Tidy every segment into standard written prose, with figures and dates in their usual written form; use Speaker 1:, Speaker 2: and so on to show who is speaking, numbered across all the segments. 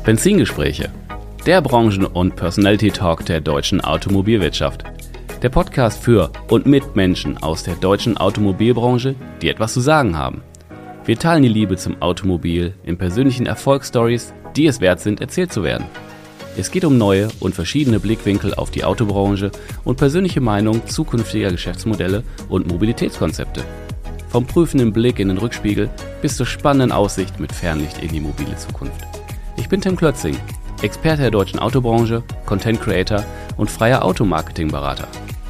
Speaker 1: Benzingespräche, der Branchen- und Personality-Talk der deutschen Automobilwirtschaft. Der Podcast für und mit Menschen aus der deutschen Automobilbranche, die etwas zu sagen haben. Wir teilen die Liebe zum Automobil in persönlichen Erfolgsstories, die es wert sind, erzählt zu werden. Es geht um neue und verschiedene Blickwinkel auf die Autobranche und persönliche Meinung zukünftiger Geschäftsmodelle und Mobilitätskonzepte. Vom prüfenden Blick in den Rückspiegel bis zur spannenden Aussicht mit Fernlicht in die mobile Zukunft. Ich bin Tim Klötzing, Experte der deutschen Autobranche, Content Creator und freier Automarketing-Berater.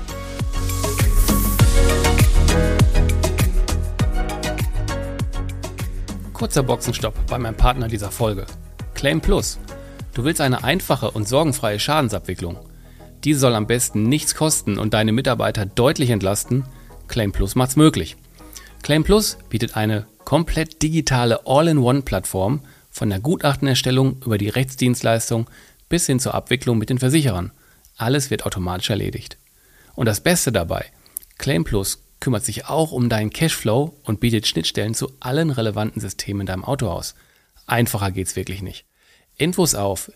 Speaker 1: Kurzer Boxenstopp bei meinem Partner dieser Folge, Claim Plus. Du willst eine einfache und sorgenfreie Schadensabwicklung. Diese soll am besten nichts kosten und deine Mitarbeiter deutlich entlasten. Claim Plus macht's möglich. Claim Plus bietet eine komplett digitale All-in-One-Plattform von der Gutachtenerstellung über die Rechtsdienstleistung bis hin zur Abwicklung mit den Versicherern. Alles wird automatisch erledigt. Und das Beste dabei, Claim Plus kümmert sich auch um deinen Cashflow und bietet Schnittstellen zu allen relevanten Systemen in deinem Autohaus. Einfacher geht's wirklich nicht. Infos auf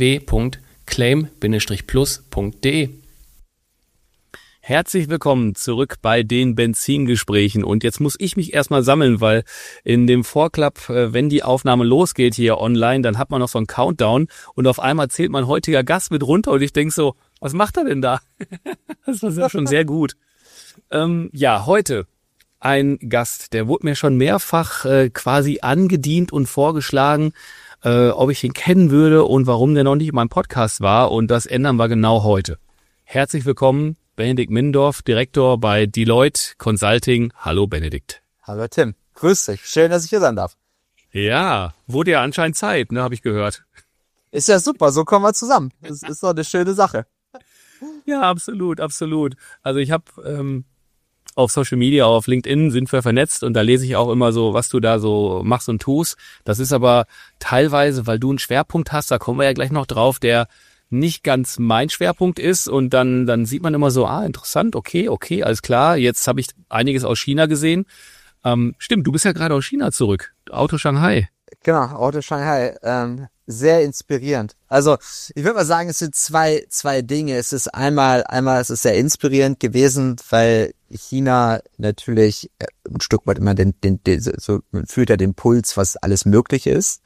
Speaker 1: www.claim-plus.de. Herzlich willkommen zurück bei den Benzingesprächen. Und jetzt muss ich mich erstmal sammeln, weil in dem Vorklapp, wenn die Aufnahme losgeht hier online, dann hat man noch so einen Countdown und auf einmal zählt mein heutiger Gast mit runter und ich denke so, was macht er denn da? Das war ja schon sehr gut. Heute ein Gast, der wurde mir schon mehrfach quasi angedient und vorgeschlagen, ob ich ihn kennen würde und warum der noch nicht in meinem Podcast war. Und das ändern wir genau heute. Herzlich willkommen, Benedikt Mindorf, Direktor bei Deloitte Consulting. Hallo Benedikt.
Speaker 2: Hallo Tim, grüß dich. Schön, dass ich hier sein darf.
Speaker 1: Ja, wurde ja anscheinend Zeit, ne, habe ich gehört.
Speaker 2: Ist ja super, so kommen wir zusammen. Das ist doch eine schöne Sache.
Speaker 1: Ja, absolut, absolut. Also ich habe auf Social Media, auf LinkedIn sind wir vernetzt und da lese ich auch immer so, was du da so machst und tust. Das ist aber teilweise, weil du einen Schwerpunkt hast, da kommen wir ja gleich noch drauf, der nicht ganz mein Schwerpunkt ist und dann sieht man immer so, interessant, okay, alles klar, jetzt habe ich einiges aus China gesehen. Stimmt, du bist ja gerade aus China zurück, Auto Shanghai.
Speaker 2: Genau, Auto Shanghai, sehr inspirierend. Also ich würde mal sagen, es sind zwei Dinge. Es ist einmal es ist sehr inspirierend gewesen, weil China natürlich ein Stück weit immer so fühlt ja den Puls, was alles möglich ist.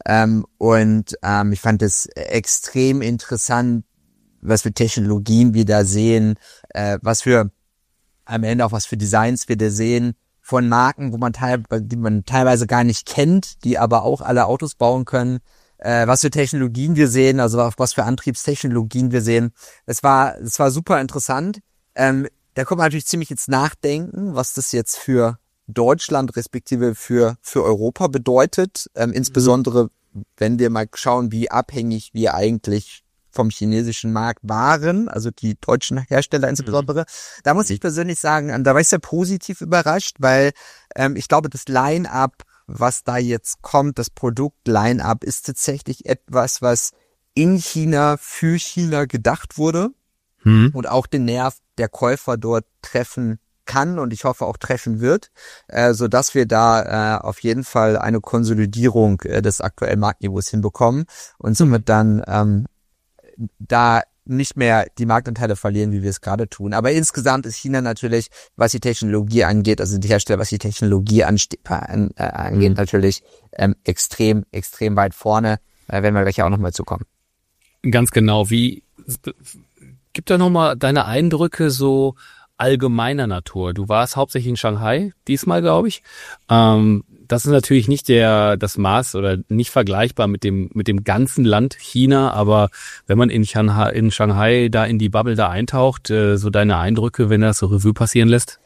Speaker 2: Ich fand es extrem interessant, was für Technologien wir da sehen, was für Designs wir da sehen von Marken, die man teilweise gar nicht kennt, die aber auch alle Autos bauen können. Was für Technologien wir sehen, also was für Antriebstechnologien wir sehen. Es war super interessant. Da kommt man natürlich ziemlich ins Nachdenken, was das jetzt für Deutschland respektive für Europa bedeutet. Insbesondere, wenn wir mal schauen, wie abhängig wir eigentlich vom chinesischen Markt waren, also die deutschen Hersteller insbesondere. Da muss ich persönlich sagen, da war ich sehr positiv überrascht, weil ich glaube, das Line-Up, was da jetzt kommt, das Produkt-Line-Up ist tatsächlich etwas, was in China für China gedacht wurde und auch den Nerv der Käufer dort treffen kann und ich hoffe auch treffen wird, so dass wir da auf jeden Fall eine Konsolidierung des aktuellen Marktniveaus hinbekommen und somit dann da nicht mehr die Marktanteile verlieren, wie wir es gerade tun. Aber insgesamt ist China natürlich, was die Technologie angeht, also die Hersteller, was die Technologie angeht, natürlich extrem weit vorne, werden wir gleich auch nochmal zukommen.
Speaker 1: Ganz genau. Gib da nochmal deine Eindrücke so allgemeiner Natur. Du warst hauptsächlich in Shanghai, diesmal glaube ich. Das ist natürlich nicht das Maß oder nicht vergleichbar mit dem ganzen Land China, aber wenn man in Shanghai da in die Bubble da eintaucht, so deine Eindrücke, wenn das so Revue passieren lässt?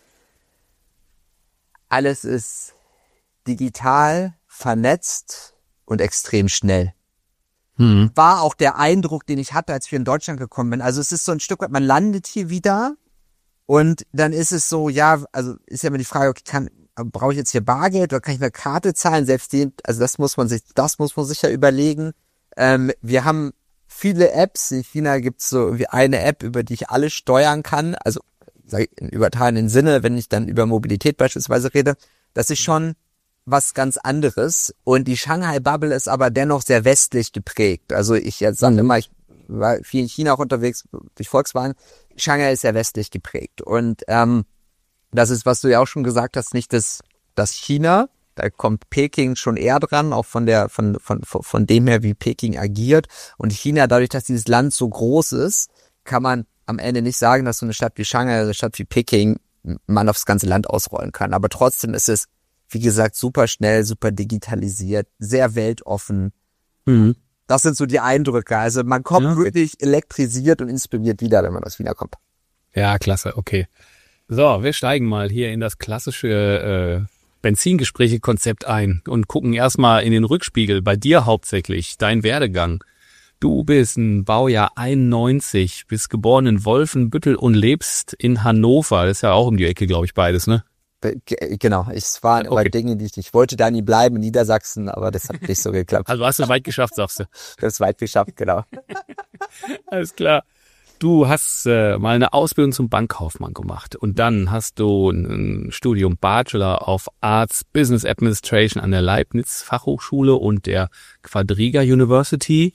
Speaker 2: Alles ist digital, vernetzt und extrem schnell. War auch der Eindruck, den ich hatte, als wir in Deutschland gekommen sind. Also es ist so ein Stück weit, man landet hier wieder und dann ist es so, also ist ja immer die Frage, okay, brauche ich jetzt hier Bargeld oder kann ich eine Karte zahlen? Das muss man sich ja überlegen. Wir haben viele Apps. In China gibt's so irgendwie eine App, über die ich alles steuern kann. Also im übertragenen Sinne, wenn ich dann über Mobilität beispielsweise rede, das ist schon was ganz anderes. Und die Shanghai-Bubble ist aber dennoch sehr westlich geprägt. Also ich jetzt sage immer, ich war viel in China auch unterwegs durch Volkswagen. Shanghai ist sehr westlich geprägt. Und das ist, was du ja auch schon gesagt hast, nicht das China. Da kommt Peking schon eher dran, auch von dem her, wie Peking agiert. Und China, dadurch, dass dieses Land so groß ist, kann man am Ende nicht sagen, dass so eine Stadt wie Shanghai oder eine Stadt wie Peking man aufs ganze Land ausrollen kann. Aber trotzdem ist es, wie gesagt, super schnell, super digitalisiert, sehr weltoffen.
Speaker 3: Mhm.
Speaker 2: Das sind so die Eindrücke. Also man kommt wirklich elektrisiert und inspiriert wieder, wenn man aus China kommt.
Speaker 3: Ja, klasse, okay. So, wir steigen mal hier in das klassische Benzingespräche-Konzept ein und gucken erstmal in den Rückspiegel, bei dir hauptsächlich, dein Werdegang. Du bist ein Baujahr 91, bist geboren in Wolfenbüttel und lebst in Hannover. Das ist ja auch um die Ecke, glaube ich, beides, ne?
Speaker 2: Genau, es waren immer Dinge, ich wollte da nie bleiben, in Niedersachsen, aber das hat nicht so geklappt.
Speaker 3: Also hast du weit geschafft, sagst du?
Speaker 2: Das weit geschafft, genau.
Speaker 3: Alles klar. Du hast mal eine Ausbildung zum Bankkaufmann gemacht und dann hast du ein Studium Bachelor of Arts Business Administration an der Leibniz Fachhochschule und der Quadriga University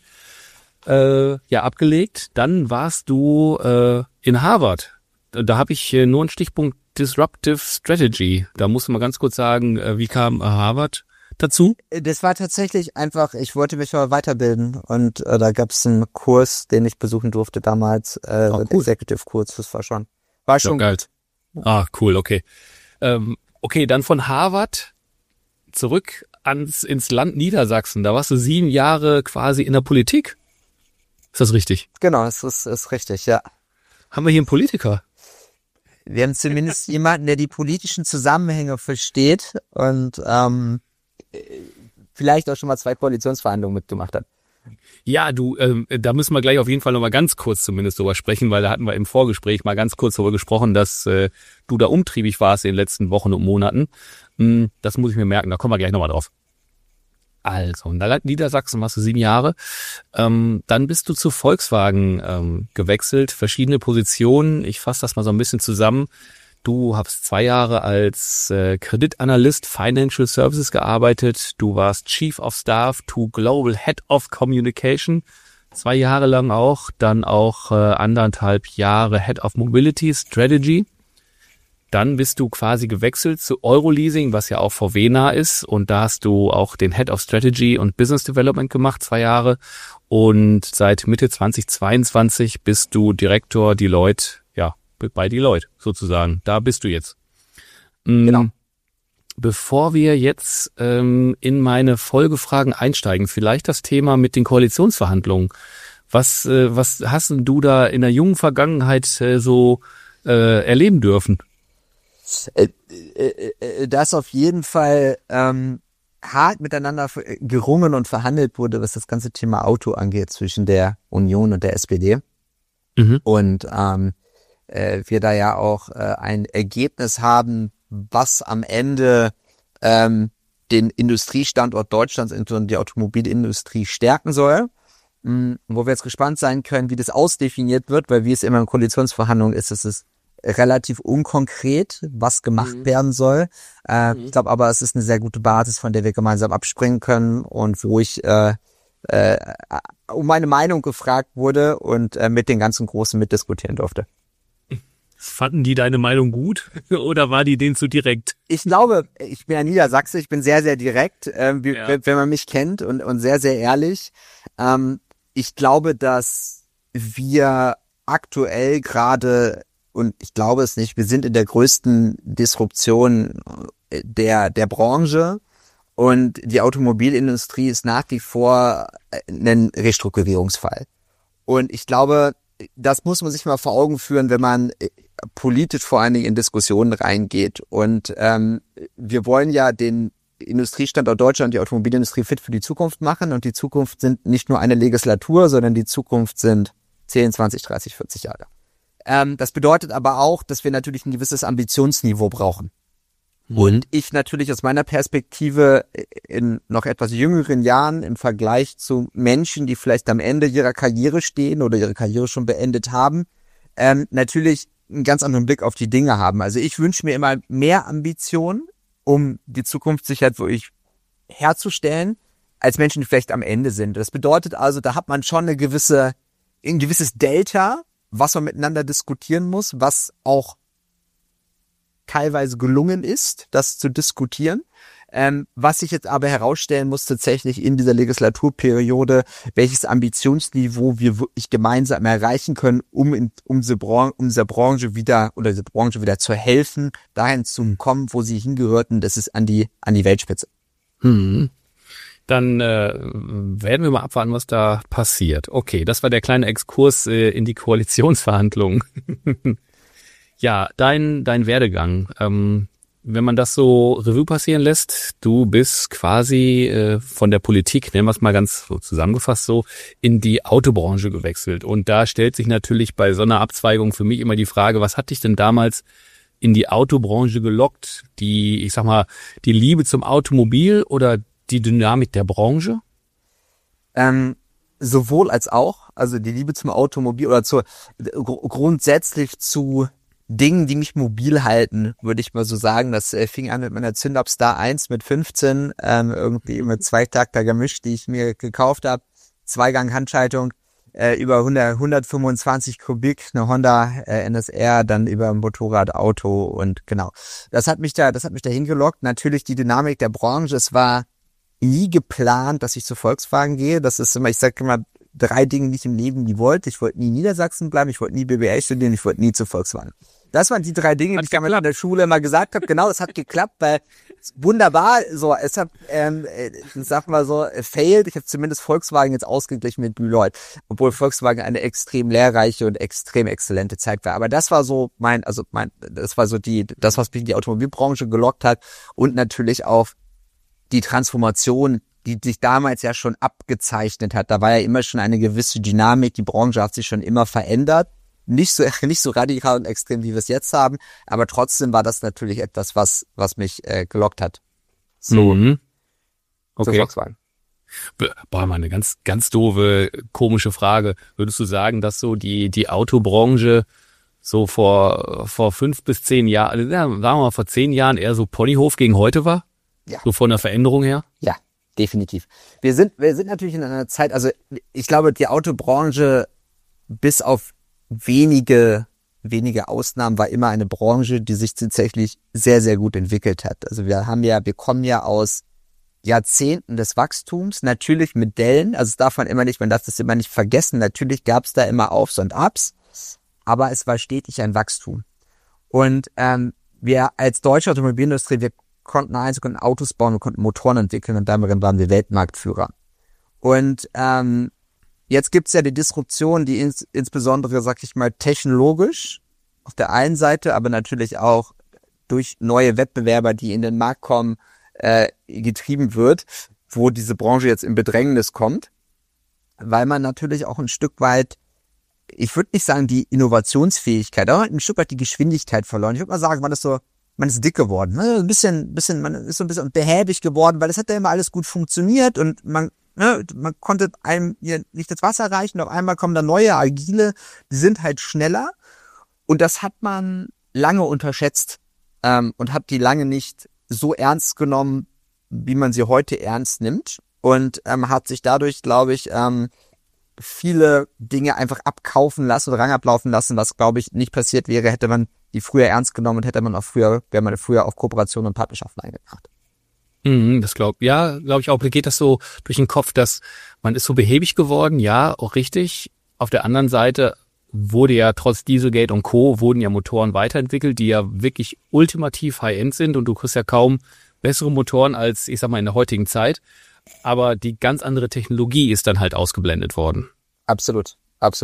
Speaker 3: abgelegt. Dann warst du in Harvard. Da habe ich nur einen Stichpunkt Disruptive Strategy. Da musst du mal ganz kurz sagen, wie kam Harvard dazu?
Speaker 2: Das war tatsächlich einfach, ich wollte mich mal weiterbilden und da gab es einen Kurs, den ich besuchen durfte damals,
Speaker 3: cool.
Speaker 2: Executive-Kurs, das war schon
Speaker 3: geil. Ah, cool, okay. Okay, dann von Harvard zurück ins Land Niedersachsen. Da warst du 7 Jahre quasi in der Politik. Ist das richtig?
Speaker 2: Genau, das ist richtig, ja.
Speaker 3: Haben wir hier einen Politiker?
Speaker 2: Wir haben zumindest jemanden, der die politischen Zusammenhänge versteht und vielleicht auch schon mal 2 Koalitionsverhandlungen mitgemacht hat.
Speaker 3: Ja, da müssen wir gleich auf jeden Fall noch mal ganz kurz zumindest drüber sprechen, weil da hatten wir im Vorgespräch mal ganz kurz darüber gesprochen, dass du da umtriebig warst in den letzten Wochen und Monaten. Das muss ich mir merken, da kommen wir gleich noch mal drauf. Also, in Niedersachsen warst du 7 Jahre. Dann bist du zu Volkswagen gewechselt, verschiedene Positionen. Ich fasse das mal so ein bisschen zusammen. Du hast 2 Jahre als Kreditanalyst Financial Services gearbeitet. Du warst Chief of Staff to Global Head of Communication. 2 Jahre lang auch. Dann auch 1,5 Jahre Head of Mobility Strategy. Dann bist du quasi gewechselt zu Euroleasing, was ja auch VW-nah ist. Und da hast du auch den Head of Strategy und Business Development gemacht, 2 Jahre. Und seit Mitte 2022 bist du Direktor Deloitte, bei Deloitte sozusagen. Da bist du jetzt.
Speaker 2: Genau.
Speaker 3: Bevor wir jetzt in meine Folgefragen einsteigen, vielleicht das Thema mit den Koalitionsverhandlungen. Was hast denn du da in der jungen Vergangenheit so erleben dürfen?
Speaker 2: Dass auf jeden Fall hart miteinander gerungen und verhandelt wurde, was das ganze Thema Auto angeht, zwischen der Union und der SPD.
Speaker 3: Mhm.
Speaker 2: Und wir da ja auch ein Ergebnis haben, was am Ende den Industriestandort Deutschlands und die Automobilindustrie stärken soll. Wo wir jetzt gespannt sein können, wie das ausdefiniert wird, weil wie es immer in Koalitionsverhandlungen ist, es relativ unkonkret, was gemacht werden soll. Ich glaube aber, es ist eine sehr gute Basis, von der wir gemeinsam abspringen können und wo ich um meine Meinung gefragt wurde und mit den ganzen Großen mitdiskutieren durfte.
Speaker 3: Fanden die deine Meinung gut oder war die denen zu direkt?
Speaker 2: Ich glaube, ich bin ja Niedersachse, ich bin sehr, sehr direkt, wenn man mich kennt und sehr, sehr ehrlich. Ich glaube, dass wir aktuell gerade, und ich glaube es nicht, wir sind in der größten Disruption der Branche und die Automobilindustrie ist nach wie vor ein Restrukturierungsfall. Und ich glaube, das muss man sich mal vor Augen führen, wenn man politisch vor allen Dingen in Diskussionen reingeht. Und wir wollen ja den Industriestandort Deutschland, die Automobilindustrie fit für die Zukunft machen. Und die Zukunft sind nicht nur eine Legislatur, sondern die Zukunft sind 10, 20, 30, 40 Jahre. Das bedeutet aber auch, dass wir natürlich ein gewisses Ambitionsniveau brauchen. Und ich natürlich aus meiner Perspektive in noch etwas jüngeren Jahren im Vergleich zu Menschen, die vielleicht am Ende ihrer Karriere stehen oder ihre Karriere schon beendet haben, natürlich einen ganz anderen Blick auf die Dinge haben. Also ich wünsche mir immer mehr Ambition um die Zukunftssicherheit wirklich herzustellen, als Menschen, die vielleicht am Ende sind. Das bedeutet also, da hat man schon ein gewisses Delta, was man miteinander diskutieren muss, was auch teilweise gelungen ist, das zu diskutieren. Was sich jetzt aber herausstellen muss tatsächlich in dieser Legislaturperiode, welches Ambitionsniveau wir wirklich gemeinsam erreichen können, um dieser Branche wieder zu helfen, dahin zu kommen, wo sie hingehörten, das ist an die Weltspitze.
Speaker 3: Dann werden wir mal abwarten, was da passiert. Okay, das war der kleine Exkurs in die Koalitionsverhandlungen. Ja, dein Werdegang. Wenn man das so Revue passieren lässt, du bist quasi von der Politik, nennen wir es mal ganz so zusammengefasst so, in die Autobranche gewechselt. Und da stellt sich natürlich bei so einer Abzweigung für mich immer die Frage, was hat dich denn damals in die Autobranche gelockt? Die Liebe zum Automobil oder die Dynamik der Branche?
Speaker 2: Sowohl als auch, also die Liebe zum Automobil oder grundsätzlich zu Dingen, die mich mobil halten, würde ich mal so sagen. Das fing an mit meiner Zündab Star 1 mit 15, irgendwie mit Zweitakter gemischt, die ich mir gekauft habe. Zweigang-Handschaltung, über 125 Kubik, eine Honda NSR, dann über ein Motorrad, Auto und genau. Das hat mich da hingelockt. Natürlich die Dynamik der Branche. Es war nie geplant, dass ich zu Volkswagen gehe. Das ist immer, ich sage immer, 3 Dinge, die ich im Leben nie wollte. Ich wollte nie in Niedersachsen bleiben, ich wollte nie BWL studieren, ich wollte nie zu Volkswagen. Das waren die 3 Dinge, die ich damals in der Schule immer gesagt habe. Genau, das hat geklappt, weil wunderbar, so, es hat, sag mal so, failed. Ich habe zumindest Volkswagen jetzt ausgeglichen mit Deloitte, obwohl Volkswagen eine extrem lehrreiche und extrem exzellente Zeit war. Aber das war so das was mich in die Automobilbranche gelockt hat und natürlich auch die Transformation, die sich damals ja schon abgezeichnet hat. Da war ja immer schon eine gewisse Dynamik. Die Branche hat sich schon immer verändert. Nicht so radikal und extrem, wie wir es jetzt haben. Aber trotzdem war das natürlich etwas, was mich gelockt hat. So.
Speaker 3: Okay.
Speaker 2: Zu Volkswagen.
Speaker 3: Boah, mal eine ganz, ganz doofe, komische Frage. Würdest du sagen, dass so die Autobranche so vor 5 bis 10 Jahren, sagen wir mal vor 10 Jahren eher so Ponyhof gegen heute war?
Speaker 2: Ja.
Speaker 3: So von der Veränderung her?
Speaker 2: Ja, definitiv. Wir sind natürlich in einer Zeit, also ich glaube, die Autobranche bis auf wenige Ausnahmen war immer eine Branche, die sich tatsächlich sehr, sehr gut entwickelt hat. Also wir kommen ja aus Jahrzehnten des Wachstums, natürlich mit Dellen, also man darf das immer nicht vergessen, natürlich gab es da immer Aufs und Abs, aber es war stetig ein Wachstum. Und wir als deutsche Automobilindustrie, wir konnten Autos bauen, wir konnten Motoren entwickeln und darin waren wir Weltmarktführer. Und jetzt gibt's ja die Disruption, die insbesondere, sag ich mal, technologisch auf der einen Seite, aber natürlich auch durch neue Wettbewerber, die in den Markt kommen, getrieben wird, wo diese Branche jetzt in Bedrängnis kommt, weil man natürlich auch ein Stück weit, ich würde nicht sagen die Innovationsfähigkeit, aber ein Stück weit die Geschwindigkeit verloren. Ich würde mal sagen, man ist dick geworden, ne? Man ist so ein bisschen behäbig geworden, weil es hat ja immer alles gut funktioniert und man konnte einem hier nicht das Wasser reichen, auf einmal kommen da neue, agile, die sind halt schneller und das hat man lange unterschätzt und hat die lange nicht so ernst genommen, wie man sie heute ernst nimmt und hat sich dadurch, glaube ich, viele Dinge einfach abkaufen lassen oder ablaufen lassen, was, glaube ich, nicht passiert wäre, hätte man die früher ernst genommen und wäre man früher auf Kooperationen und Partnerschaften eingebracht.
Speaker 3: Das glaube ich auch. Mir geht das so durch den Kopf, dass man ist so behäbig geworden, ja, auch richtig. Auf der anderen Seite wurde ja trotz Dieselgate und Co. wurden ja Motoren weiterentwickelt, die ja wirklich ultimativ High-End sind und du kriegst ja kaum bessere Motoren als, ich sag mal, in der heutigen Zeit. Aber die ganz andere Technologie ist dann halt ausgeblendet worden.
Speaker 2: Absolut.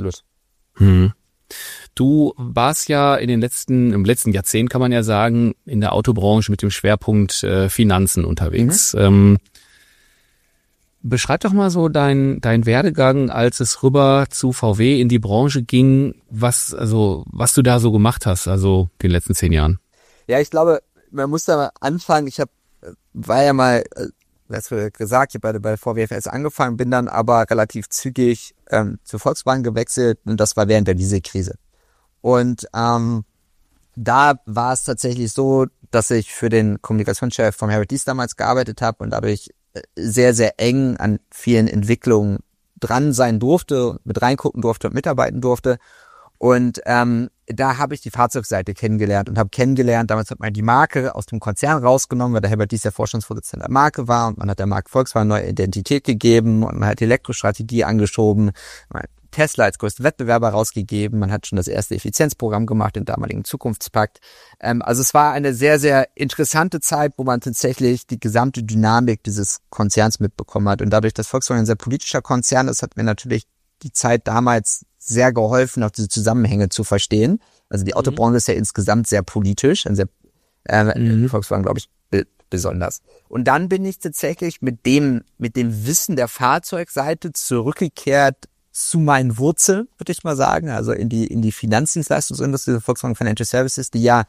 Speaker 3: Du warst ja im letzten Jahrzehnt, kann man ja sagen, in der Autobranche mit dem Schwerpunkt Finanzen unterwegs. Beschreib doch mal so dein Werdegang, als es rüber zu VW in die Branche ging, was du da so gemacht hast, also in den letzten 10 Jahren.
Speaker 2: Ja, ich glaube, man muss da mal anfangen. Ich war ja mal, das wird gesagt, ich habe bei VW FS angefangen, bin dann aber relativ zügig zu Volkswagen gewechselt und das war während der Dieselkrise. Und da war es tatsächlich so, dass ich für den Kommunikationschef vom Herbert Diess damals gearbeitet habe und dadurch sehr, sehr eng an vielen Entwicklungen dran sein durfte, mit reingucken durfte und mitarbeiten durfte. Und da habe ich die Fahrzeugseite kennengelernt und habe kennengelernt, damals hat man die Marke aus dem Konzern rausgenommen, weil der Herbert Diess der Vorstandsvorsitzende der Marke war und man hat der Marke Volkswagen neue Identität gegeben und man hat die Elektrostrategie angeschoben, man hat Tesla als größten Wettbewerber rausgegeben, man hat schon das erste Effizienzprogramm gemacht, den damaligen Zukunftspakt. Also es war eine sehr, sehr interessante Zeit, wo man tatsächlich die gesamte Dynamik dieses Konzerns mitbekommen hat und dadurch, dass Volkswagen ein sehr politischer Konzern ist, hat mir natürlich die Zeit damals sehr geholfen, auch diese Zusammenhänge zu verstehen. Also die Autobranche ist ja insgesamt sehr politisch, sehr, Volkswagen, glaube ich, besonders. Und dann bin ich tatsächlich mit dem Wissen der Fahrzeugseite zurückgekehrt zu meinen Wurzeln, würde ich mal sagen, also in die Finanzdienstleistungsindustrie, der Volkswagen Financial Services, die ja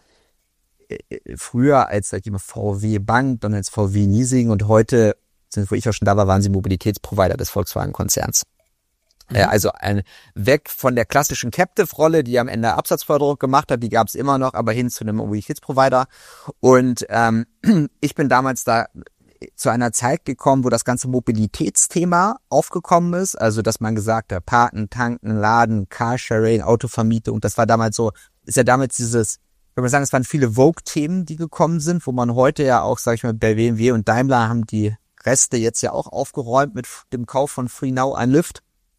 Speaker 2: früher als, sag ich mal, VW Bank, dann als VW Leasing und heute, wo ich auch schon da war, waren sie Mobilitätsprovider des Volkswagen-Konzerns. Also weg von der klassischen Captive-Rolle, die am Ende Absatzförderung gemacht hat, die gab es immer noch, aber hin zu einem Mobilitätsprovider. Und ich bin damals da zu einer Zeit gekommen, wo das ganze Mobilitätsthema aufgekommen ist. Also, dass man gesagt hat, Parken, Tanken, Laden, Carsharing, Autovermietung. Das war damals so, ist ja damals dieses, ich würde sagen, es waren viele Vogue-Themen, die gekommen sind, wo man heute ja auch, sag ich mal, bei BMW und Daimler haben die Reste jetzt ja auch aufgeräumt mit dem Kauf von FreeNow an Lyft.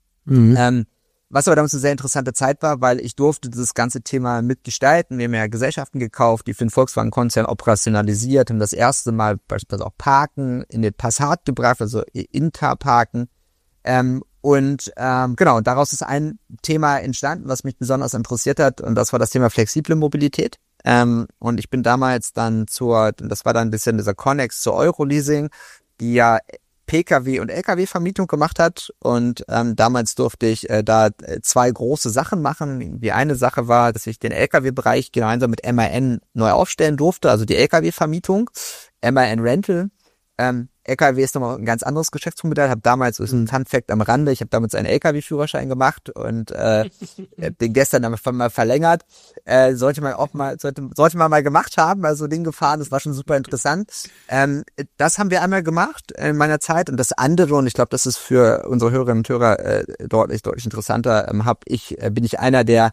Speaker 2: Was aber damals eine sehr interessante Zeit war, weil ich durfte dieses ganze Thema mitgestalten. Wir haben ja Gesellschaften gekauft, die für den Volkswagen-Konzern operationalisiert, haben das erste Mal beispielsweise auch Parken in den Passat gebracht, also In-Car-Parken. Genau, und daraus ist ein Thema entstanden, was mich besonders interessiert hat, und das war das Thema flexible Mobilität. Und ich bin damals dann das war dann ein bisschen dieser Connex zur Euroleasing, die ja Pkw- und Lkw-Vermietung gemacht hat und damals durfte ich da zwei große Sachen machen. Die eine Sache war, dass ich den Lkw-Bereich gemeinsam mit MAN neu aufstellen durfte, also die Lkw-Vermietung, MAN Rental. Lkw ist nochmal ein ganz anderes Geschäftsmodell. Habe damals, das ist ein Fun-Fact am Rande, ich habe damals einen Lkw-Führerschein gemacht und den gestern dann mal verlängert. Sollte man mal gemacht haben, also den gefahren, das war schon super interessant. Das haben wir einmal gemacht in meiner Zeit und das andere, und ich glaube, das ist für unsere Hörerinnen und Hörer deutlich interessanter, bin ich einer der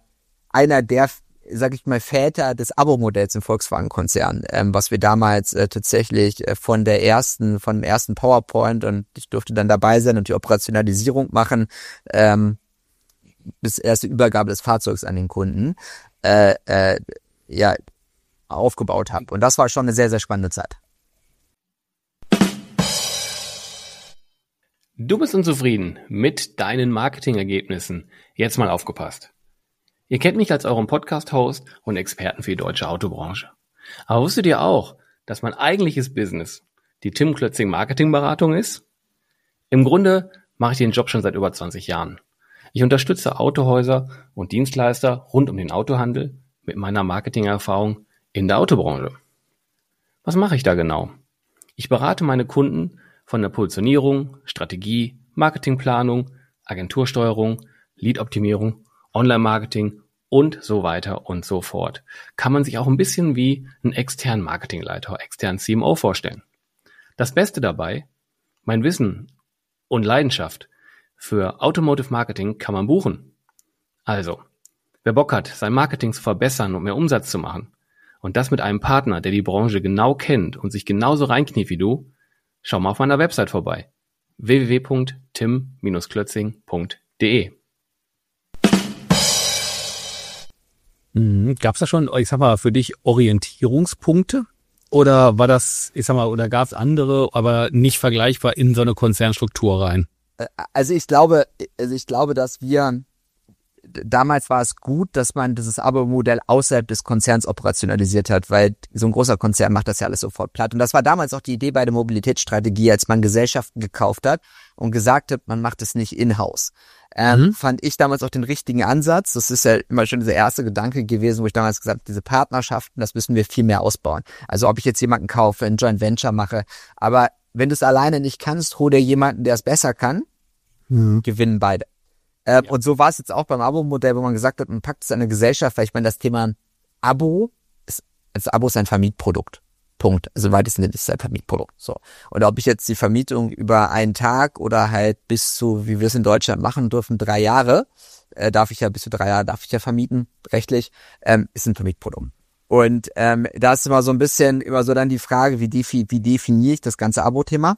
Speaker 2: sag ich mal, Väter des Abo-Modells im Volkswagen-Konzern, was wir damals tatsächlich von dem ersten PowerPoint, und ich durfte dann dabei sein und die Operationalisierung machen, bis erste Übergabe des Fahrzeugs an den Kunden, aufgebaut habe. Und das war schon eine sehr, sehr spannende Zeit.
Speaker 1: Du bist unzufrieden mit deinen Marketingergebnissen. Jetzt mal aufgepasst. Ihr kennt mich als euren Podcast-Host und Experten für die deutsche Autobranche. Aber wusstet ihr auch, dass mein eigentliches Business die Tim Klötzing Marketingberatung ist? Im Grunde mache ich den Job schon seit über 20 Jahren. Ich unterstütze Autohäuser und Dienstleister rund um den Autohandel mit meiner Marketingerfahrung in der Autobranche. Was mache ich da genau? Ich berate meine Kunden von der Positionierung, Strategie, Marketingplanung, Agentursteuerung, Lead-Optimierung, Online-Marketing und so weiter und so fort. Kann man sich auch ein bisschen wie einen externen Marketingleiter, externen CMO vorstellen. Das Beste dabei, mein Wissen und Leidenschaft für Automotive Marketing kann man buchen. Also, wer Bock hat, sein Marketing zu verbessern und mehr Umsatz zu machen und das mit einem Partner, der die Branche genau kennt und sich genauso reinkniet wie du, schau mal auf meiner Website vorbei. www.tim-klötzing.de.
Speaker 3: Gab es da schon, ich sag mal, für dich Orientierungspunkte? Oder war das, ich sag mal, oder gab es andere, aber nicht vergleichbar in so eine Konzernstruktur rein?
Speaker 2: Also ich glaube, dass damals war es gut, dass man dieses Abo-Modell außerhalb des Konzerns operationalisiert hat, weil so ein großer Konzern macht das ja alles sofort platt. Und das war damals auch die Idee bei der Mobilitätsstrategie, als man Gesellschaften gekauft hat und gesagt hat, man macht es nicht in-house. Fand ich damals auch den richtigen Ansatz. Das ist ja immer schon dieser erste Gedanke gewesen, wo ich damals gesagt habe, diese Partnerschaften, das müssen wir viel mehr ausbauen. Also ob ich jetzt jemanden kaufe, ein Joint Venture mache, aber wenn du es alleine nicht kannst, hol dir jemanden, der es besser kann, gewinnen beide. Und so war es jetzt auch beim Abo-Modell, wo man gesagt hat, man packt es an eine Gesellschaft, weil ich meine, das Thema Abo ist das Abo ist ein Vermietprodukt. Punkt. Also im weitesten Sinne ist es ein Vermietprodukt. So. Und ob ich jetzt die Vermietung über einen Tag oder halt bis zu, wie wir es in Deutschland machen dürfen, 3 Jahre, bis zu 3 Jahre darf ich ja vermieten, rechtlich, ist ein Vermietprodukt. Und da ist immer so ein bisschen immer so dann die Frage, wie definiere ich das ganze Abo-Thema?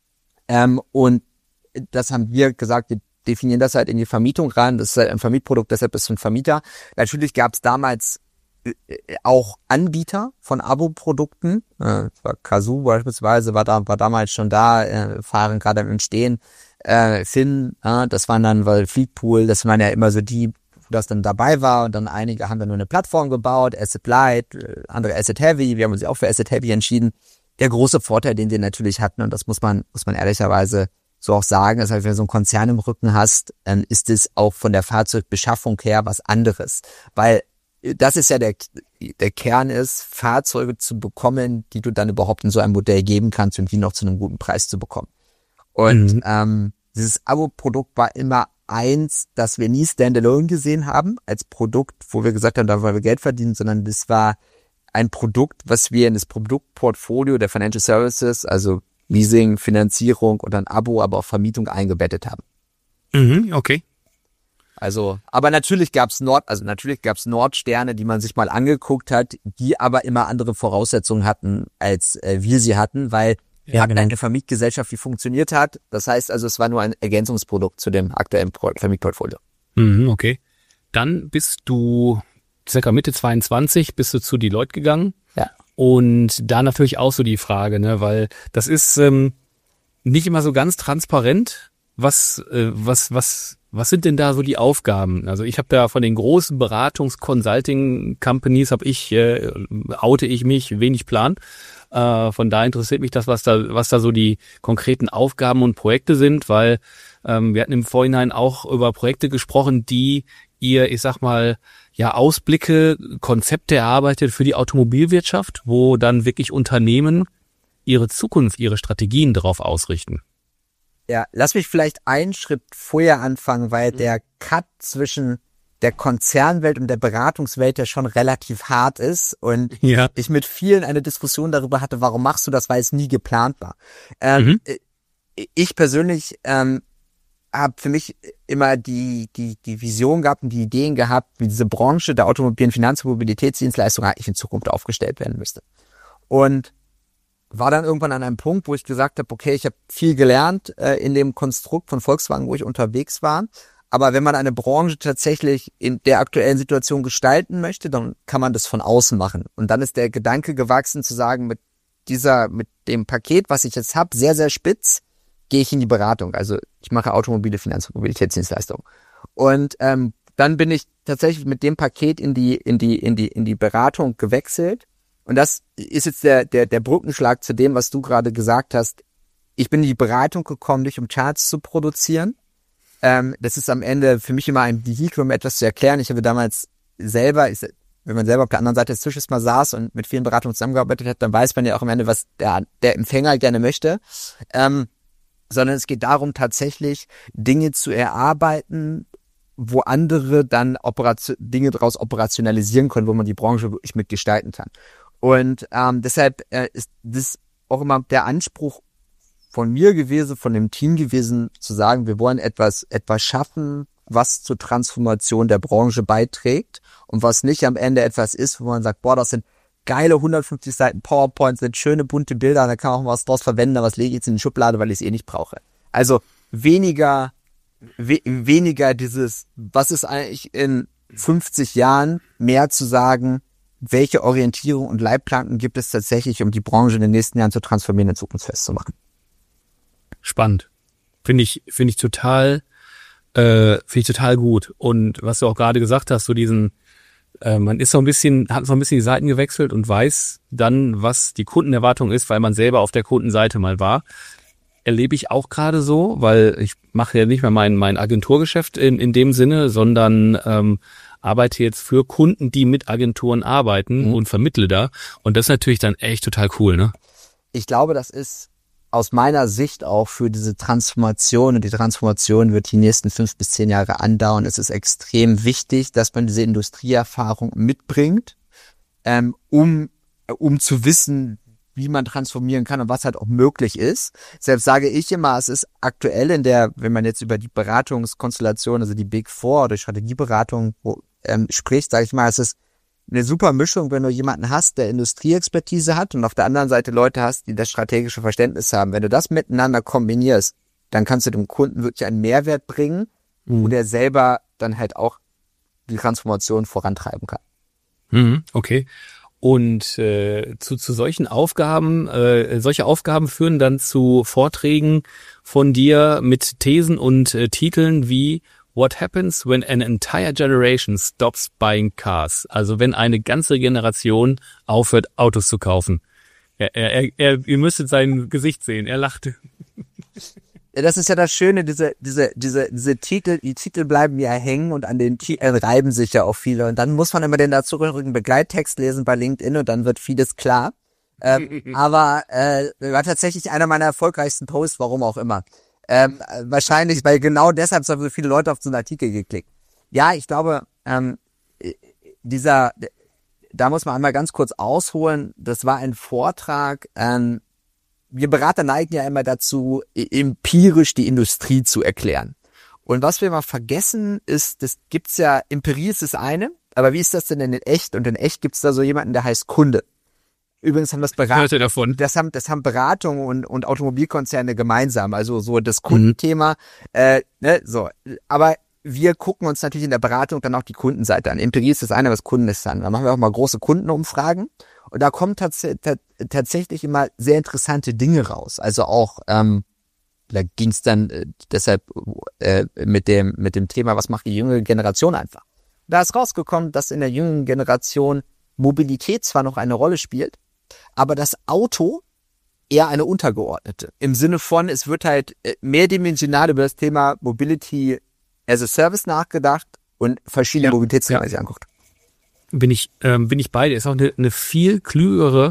Speaker 2: Und das haben wir gesagt, wir definieren das halt in die Vermietung rein. Das ist halt ein Vermietprodukt, deshalb ist es ein Vermieter. Natürlich gab es damals auch Anbieter von Abo-Produkten. Kazoo beispielsweise war damals schon da, fahren gerade im Entstehen. Finn, das waren dann, weil Fleetpool, das waren ja immer so die, wo das dann dabei war, und dann einige haben dann nur eine Plattform gebaut, Asset Light, andere Asset Heavy, wir haben uns auch für Asset Heavy entschieden. Der große Vorteil, den wir natürlich hatten, und das muss man ehrlicherweise so auch sagen, ist halt, wenn du so einen Konzern im Rücken hast, dann ist es auch von der Fahrzeugbeschaffung her was anderes, weil das ist ja der Kern ist, Fahrzeuge zu bekommen, die du dann überhaupt in so einem Modell geben kannst und die noch zu einem guten Preis zu bekommen. Und dieses Abo-Produkt war immer eins, das wir nie standalone gesehen haben, als Produkt, wo wir gesagt haben, da wollen wir Geld verdienen, sondern das war ein Produkt, was wir in das Produktportfolio der Financial Services, also Leasing, Finanzierung und dann Abo, aber auch Vermietung eingebettet haben.
Speaker 3: Okay.
Speaker 2: Also, aber natürlich gab's Nordsterne, die man sich mal angeguckt hat, die aber immer andere Voraussetzungen hatten, als wir sie hatten, weil wir hatten eine Vermietgesellschaft, die funktioniert hat. Das heißt also, es war nur ein Ergänzungsprodukt zu dem aktuellen Vermietportfolio.
Speaker 3: Okay. Dann bist du circa Mitte 22 bist du zu Deloitte gegangen.
Speaker 2: Ja.
Speaker 3: Und da natürlich auch so die Frage, ne, weil das ist nicht immer so ganz transparent. Was sind denn da so die Aufgaben? Also ich habe da von den großen Beratungs-Consulting-Companies oute ich mich, wenig Plan. Von da interessiert mich das, was da so die konkreten Aufgaben und Projekte sind, weil wir hatten im Vorhinein auch über Projekte gesprochen, die ihr, ich sag mal, ja, Ausblicke, Konzepte erarbeitet für die Automobilwirtschaft, wo dann wirklich Unternehmen ihre Zukunft, ihre Strategien darauf ausrichten.
Speaker 2: Ja, lass mich vielleicht einen Schritt vorher anfangen, weil der Cut zwischen der Konzernwelt und der Beratungswelt ja schon relativ hart ist und ich mit vielen eine Diskussion darüber hatte, warum machst du das, weil es nie geplant war. Ich persönlich habe für mich immer die Vision gehabt und die Ideen gehabt, wie diese Branche der Automobil- und Finanz- und Mobilitätsdienstleistungen eigentlich in Zukunft aufgestellt werden müsste. Und war dann irgendwann an einem Punkt, wo ich gesagt habe, okay, ich habe viel gelernt in dem Konstrukt von Volkswagen, wo ich unterwegs war. Aber wenn man eine Branche tatsächlich in der aktuellen Situation gestalten möchte, dann kann man das von außen machen. Und dann ist der Gedanke gewachsen zu sagen, mit dem Paket, was ich jetzt habe, sehr, sehr spitz, gehe ich in die Beratung. Also ich mache automobile Finanz- und Mobilitätsdienstleistungen. Und dann bin ich tatsächlich mit dem Paket in die Beratung gewechselt. Und das ist jetzt der Brückenschlag zu dem, was du gerade gesagt hast. Ich bin in die Beratung gekommen, nicht um Charts zu produzieren. Das ist am Ende für mich immer ein Vehikel, um etwas zu erklären. Ich habe damals selber, wenn man selber auf der anderen Seite des Tisches mal saß und mit vielen Beratungen zusammengearbeitet hat, dann weiß man ja auch am Ende, was der Empfänger gerne möchte. Sondern es geht darum, tatsächlich Dinge zu erarbeiten, wo andere dann Dinge daraus operationalisieren können, wo man die Branche wirklich mitgestalten kann. Und deshalb ist das auch immer der Anspruch von mir gewesen, von dem Team gewesen, zu sagen, wir wollen etwas schaffen, was zur Transformation der Branche beiträgt und was nicht am Ende etwas ist, wo man sagt, boah, das sind geile 150 Seiten PowerPoint, sind schöne bunte Bilder, da kann man auch was draus verwenden, aber was lege ich jetzt in die Schublade, weil ich es eh nicht brauche. Also weniger dieses, was ist eigentlich in 50 Jahren, mehr zu sagen, welche Orientierung und Leitplanken gibt es tatsächlich, um die Branche in den nächsten Jahren zu transformieren, in Zukunft festzumachen.
Speaker 3: Spannend. Finde ich total gut. Und was du auch gerade gesagt hast, so diesen, man hat so ein bisschen die Seiten gewechselt und weiß dann, was die Kundenerwartung ist, weil man selber auf der Kundenseite mal war. Erlebe ich auch gerade so, weil ich mache ja nicht mehr mein Agenturgeschäft in dem Sinne, sondern arbeite jetzt für Kunden, die mit Agenturen arbeiten und vermittle da. Und das ist natürlich dann echt total cool, ne?
Speaker 2: Ich glaube, das ist aus meiner Sicht auch für diese Transformation, und die Transformation wird die nächsten 5 bis 10 Jahre andauern. Es ist extrem wichtig, dass man diese Industrieerfahrung mitbringt, um um zu wissen, wie man transformieren kann und was halt auch möglich ist. Deshalb sage ich immer, es ist aktuell wenn man jetzt über die Beratungskonstellation, also die Big Four oder Strategieberatung spricht, sage ich mal, es ist eine super Mischung, wenn du jemanden hast, der Industrieexpertise hat und auf der anderen Seite Leute hast, die das strategische Verständnis haben. Wenn du das miteinander kombinierst, dann kannst du dem Kunden wirklich einen Mehrwert bringen, wo der selber dann halt auch die Transformation vorantreiben kann.
Speaker 3: Okay. Und zu solchen Aufgaben, solche Aufgaben führen dann zu Vorträgen von dir mit Thesen und Titeln wie What happens when an entire generation stops buying cars? Also wenn eine ganze Generation aufhört, Autos zu kaufen. Ihr müsstet sein Gesicht sehen, er lachte.
Speaker 2: Ja, das ist ja das Schöne, diese Titel, die Titel bleiben ja hängen und an den Titeln reiben sich ja auch viele. Und dann muss man immer den dazugehörigen Begleittext lesen bei LinkedIn und dann wird vieles klar. Aber war tatsächlich einer meiner erfolgreichsten Posts, warum auch immer. Wahrscheinlich, weil genau deshalb haben so viele Leute auf so einen Artikel geklickt. Ja, ich glaube, da muss man einmal ganz kurz ausholen. Das war ein Vortrag, wir Berater neigen ja immer dazu, empirisch die Industrie zu erklären. Und was wir mal vergessen ist, das gibt's ja, Empirie ist das eine, aber wie ist das denn in echt? Und in echt gibt's da so jemanden, der heißt Kunde. Übrigens haben das haben Beratungen und Automobilkonzerne gemeinsam, also so das Kundenthema, aber wir gucken uns natürlich in der Beratung dann auch die Kundenseite an. Empirie ist das eine, was Kunden ist das andere. Da machen wir auch mal große Kundenumfragen und da kommen tatsächlich immer sehr interessante Dinge raus. Also auch, da ging es dann deshalb mit dem Thema, was macht die jüngere Generation einfach. Da ist rausgekommen, dass in der jüngeren Generation Mobilität zwar noch eine Rolle spielt, aber das Auto eher eine untergeordnete. Im Sinne von, es wird halt mehrdimensional über das Thema Mobility as a Service nachgedacht und verschiedene Mobilitätsszenarien sich anguckt.
Speaker 3: Bin ich bei dir. Ist auch eine viel klügere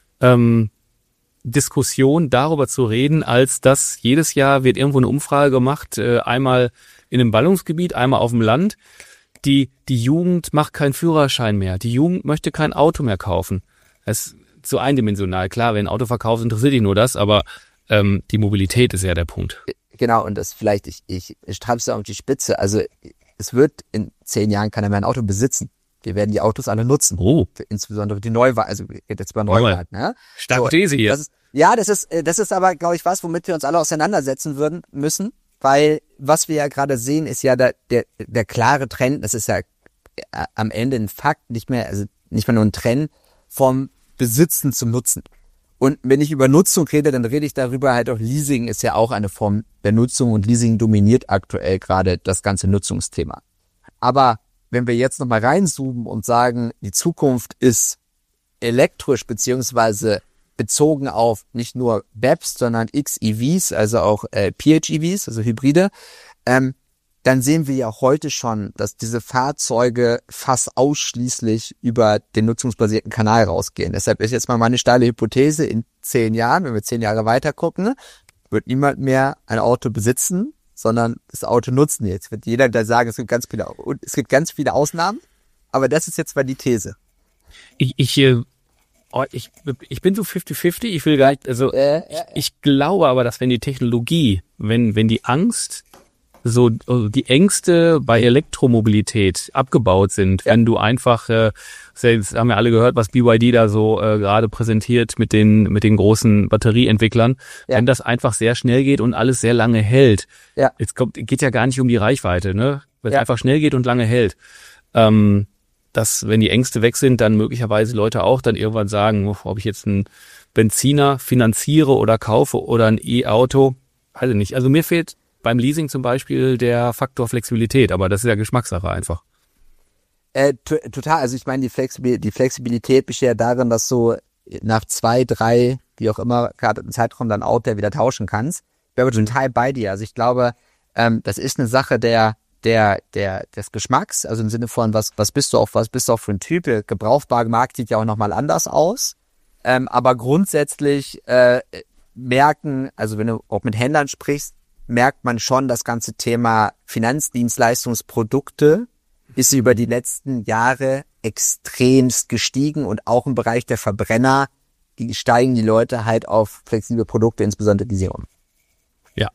Speaker 3: Diskussion darüber zu reden, als dass jedes Jahr wird irgendwo eine Umfrage gemacht, einmal in einem Ballungsgebiet, einmal auf dem Land. Die Jugend macht keinen Führerschein mehr. Die Jugend möchte kein Auto mehr kaufen. Das ist so eindimensional. Klar, wenn ein Auto verkaufst, interessiert dich nur das, aber die Mobilität ist ja der Punkt.
Speaker 2: Genau, und das vielleicht, ich treibe es ja auf die Spitze. Also es wird in 10 Jahren keiner mehr ein Auto besitzen. Wir werden die Autos alle nutzen.
Speaker 3: Oh.
Speaker 2: Insbesondere die Neuwagen, also jetzt bei Neuwagen. Ne?
Speaker 3: Starke These hier.
Speaker 2: Das ist aber, glaube ich, was, womit wir uns alle auseinandersetzen müssen. Weil was wir ja gerade sehen, ist ja der klare Trend, das ist ja am Ende ein Fakt, nicht mehr nur ein Trend vom Besitzen zum Nutzen. Und wenn ich über Nutzung rede, dann rede ich darüber halt auch, Leasing ist ja auch eine Form der Nutzung und Leasing dominiert aktuell gerade das ganze Nutzungsthema. Aber wenn wir jetzt nochmal reinzoomen und sagen, die Zukunft ist elektrisch beziehungsweise bezogen auf nicht nur BEVs, sondern XEVs, also auch PHEVs, also Hybride, dann sehen wir ja heute schon, dass diese Fahrzeuge fast ausschließlich über den nutzungsbasierten Kanal rausgehen. Deshalb ist jetzt mal meine steile Hypothese, in 10 Jahren, wenn wir 10 Jahre weiter gucken, wird niemand mehr ein Auto besitzen, sondern das Auto nutzen. Jetzt wird jeder da sagen, es gibt ganz viele Ausnahmen, aber das ist jetzt mal die These.
Speaker 3: Ich bin so 50-50, ich will gar nicht, ich glaube aber, dass wenn die Technologie, wenn die Angst, so die Ängste bei Elektromobilität abgebaut sind, wenn du einfach, jetzt haben wir alle gehört, was BYD da so gerade präsentiert mit den großen Batterieentwicklern, wenn das einfach sehr schnell geht und alles sehr lange hält. Ja. Geht ja gar nicht um die Reichweite, ne? Wenn es einfach schnell geht und lange hält. Dass, wenn die Ängste weg sind, dann möglicherweise Leute auch dann irgendwann sagen, ob ich jetzt einen Benziner finanziere oder kaufe oder ein E-Auto, weiß ich nicht. Also mir fehlt beim Leasing zum Beispiel der Faktor Flexibilität, aber das ist ja Geschmackssache einfach.
Speaker 2: Total, also ich meine, die Flexibilität besteht ja darin, dass du nach 2, 3, wie auch immer, gerade im Zeitraum dein Auto wieder tauschen kannst. Ich bin aber total bei dir. Also ich glaube, das ist eine Sache des Geschmacks, also im Sinne von, was bist du auch für ein Typ? Der gebrauchbare Markt sieht ja auch nochmal anders aus. Aber grundsätzlich also wenn du auch mit Händlern sprichst, merkt man schon, das ganze Thema Finanzdienstleistungsprodukte ist über die letzten Jahre extremst gestiegen und auch im Bereich der Verbrenner steigen die Leute halt auf flexible Produkte, insbesondere die Serum.
Speaker 3: Ja,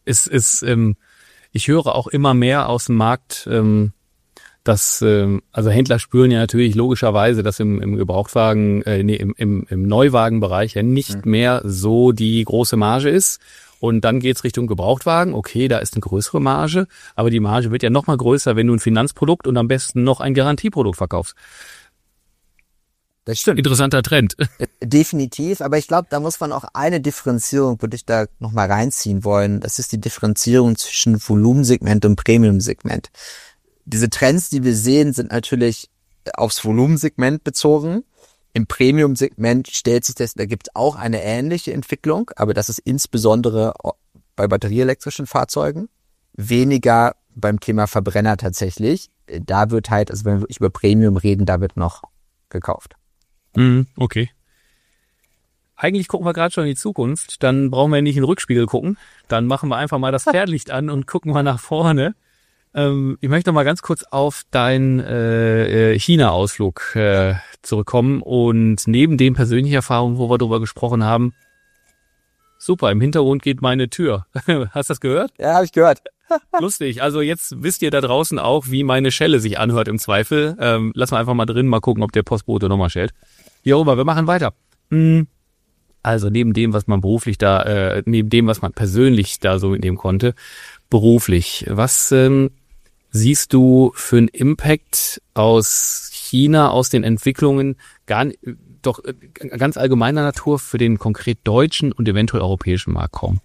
Speaker 3: ich höre auch immer mehr aus dem Markt, dass also Händler spüren ja natürlich logischerweise, dass im Gebrauchtwagen, im Neuwagenbereich ja nicht mehr so die große Marge ist. Und dann geht's Richtung Gebrauchtwagen. Okay, da ist eine größere Marge, aber die Marge wird ja noch mal größer, wenn du ein Finanzprodukt und am besten noch ein Garantieprodukt verkaufst.
Speaker 2: Das stimmt.
Speaker 3: Interessanter Trend.
Speaker 2: Definitiv, aber ich glaube, da muss man auch eine Differenzierung, würde ich da noch mal reinziehen wollen. Das ist die Differenzierung zwischen Volumensegment und Premium-Segment. Diese Trends, die wir sehen, sind natürlich aufs Volumensegment bezogen. Im Premium-Segment stellt sich das, da gibt es auch eine ähnliche Entwicklung, aber das ist insbesondere bei batterieelektrischen Fahrzeugen, weniger beim Thema Verbrenner tatsächlich. Da wird halt, also wenn wir wirklich über Premium reden, da wird noch gekauft.
Speaker 3: Okay. Eigentlich gucken wir gerade schon in die Zukunft, dann brauchen wir nicht in den Rückspiegel gucken, dann machen wir einfach mal das Fernlicht an und gucken mal nach vorne. Ich möchte noch mal ganz kurz auf deinen China-Ausflug zurückkommen und neben den persönlichen Erfahrungen, wo wir drüber gesprochen haben, super, im Hintergrund geht meine Tür. Hast du das gehört?
Speaker 2: Ja, habe ich gehört.
Speaker 3: Lustig, also jetzt wisst ihr da draußen auch, wie meine Schelle sich anhört im Zweifel. Lassen wir einfach mal drin, mal gucken, ob der Postbote nochmal schellt. Hier rüber, wir machen weiter. Also neben dem, was man beruflich da, neben dem, was man persönlich da so mitnehmen konnte, beruflich, was siehst du für einen Impact aus China, aus den Entwicklungen, ganz allgemeiner Natur für den konkret deutschen und eventuell europäischen Markt kommen?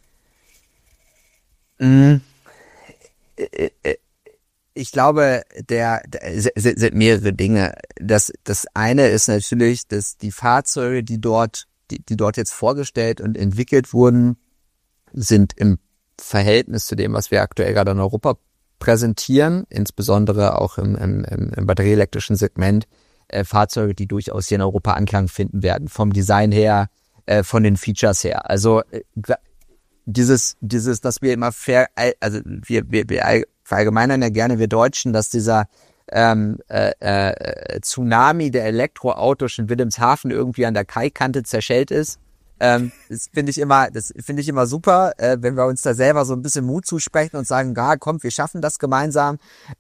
Speaker 2: Ich glaube, sind mehrere Dinge. Das eine ist natürlich, dass die Fahrzeuge, die dort jetzt vorgestellt und entwickelt wurden, sind im Verhältnis zu dem, was wir aktuell gerade in Europa präsentieren, insbesondere auch im batterieelektrischen Segment, Fahrzeuge, die durchaus hier in Europa Anklang finden werden, vom Design her, von den Features her. Also dieses, dass wir immer wir verallgemeinern ja gerne, wir Deutschen, dass dieser Tsunami der Elektroautos in Wilhelmshaven irgendwie an der Kaikante zerschellt ist. Das finde ich immer super, wenn wir uns da selber so ein bisschen Mut zusprechen und sagen, komm, wir schaffen das gemeinsam.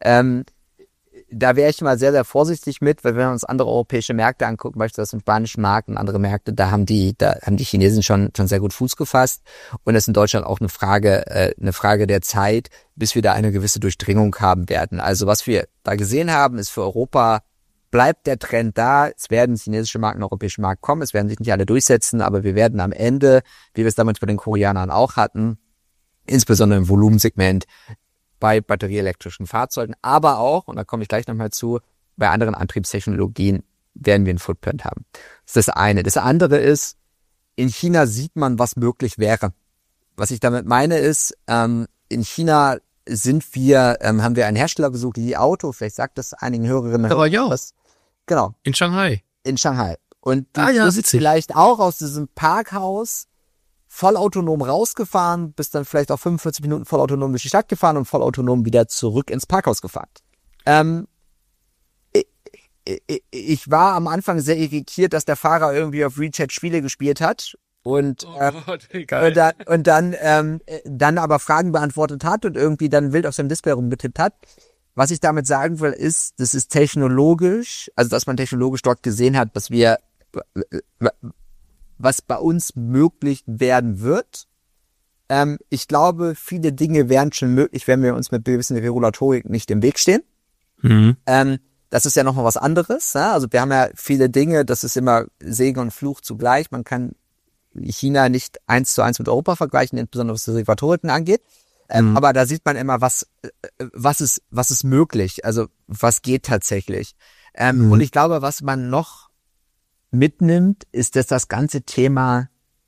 Speaker 2: Da wäre ich mal sehr, sehr vorsichtig mit, weil wenn wir uns andere europäische Märkte angucken, beispielsweise den spanischen Markt und andere Märkte, da haben die Chinesen schon sehr gut Fuß gefasst. Und das ist in Deutschland auch eine Frage der Zeit, bis wir da eine gewisse Durchdringung haben werden. Also was wir da gesehen haben, ist für Europa bleibt der Trend da. Es werden chinesische Marken und europäische Marken kommen. Es werden sich nicht alle durchsetzen, aber wir werden am Ende, wie wir es damals bei den Koreanern auch hatten, insbesondere im Volumensegment, bei batterieelektrischen Fahrzeugen, aber auch, und da komme ich gleich nochmal zu, bei anderen Antriebstechnologien werden wir einen Footprint haben. Das ist das eine. Das andere ist, in China sieht man, was möglich wäre. Was ich damit meine ist, in China haben wir einen Hersteller besucht, Li Auto, vielleicht sagt das einigen Hörerinnen.
Speaker 3: Aber ja.
Speaker 2: Genau.
Speaker 3: In Shanghai.
Speaker 2: Und du bist vielleicht auch aus diesem Parkhaus vollautonom rausgefahren, bist dann vielleicht auch 45 Minuten vollautonom durch die Stadt gefahren und vollautonom wieder zurück ins Parkhaus gefahren. Ich war am Anfang sehr irritiert, dass der Fahrer irgendwie auf WeChat Spiele gespielt hat und dann aber Fragen beantwortet hat und irgendwie dann wild auf seinem Display rumgetippt hat. Was ich damit sagen will, ist, das ist technologisch, also dass man technologisch dort gesehen hat, was bei uns möglich werden wird. Ich glaube, viele Dinge wären schon möglich, wenn wir uns mit gewissen Regulatorik nicht im Weg stehen. Das ist ja nochmal was anderes. Ja? Also wir haben ja viele Dinge, das ist immer Segen und Fluch zugleich. Man kann China nicht 1:1 mit Europa vergleichen, insbesondere was die Regulatoriken angeht. Aber da sieht man immer, was ist möglich, also was geht tatsächlich. Und ich glaube, was man noch mitnimmt, ist, dass das ganze Thema,